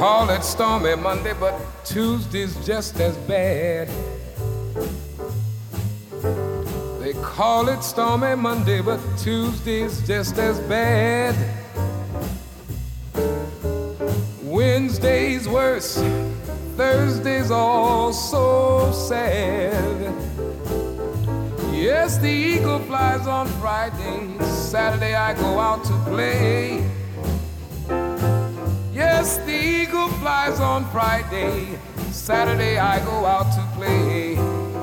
call it stormy Monday, but Tuesday's just as bad. They call it stormy Monday, but Tuesday's just as bad. Wednesday's worse, Thursday's all so sad. Yes, the eagle flies on Friday, Saturday I go out to play. Yes, the eagle flies on Friday, Saturday I go out to play.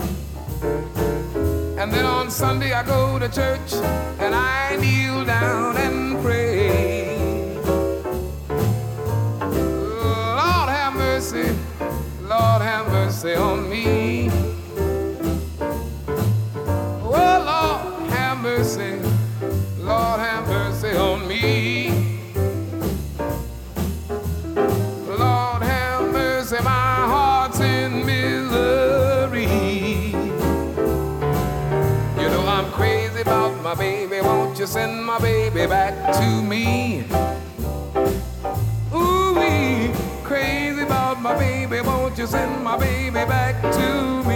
And then on Sunday I go to church and I kneel down and pray. Lord have mercy, Lord have mercy on me. Oh, Lord have mercy, Lord have mercy on me. Lord have mercy, my heart's in misery. You know I'm crazy about my baby, won't you send my baby back to me? Ooh-wee, crazy about my baby, won't you send my baby back to me?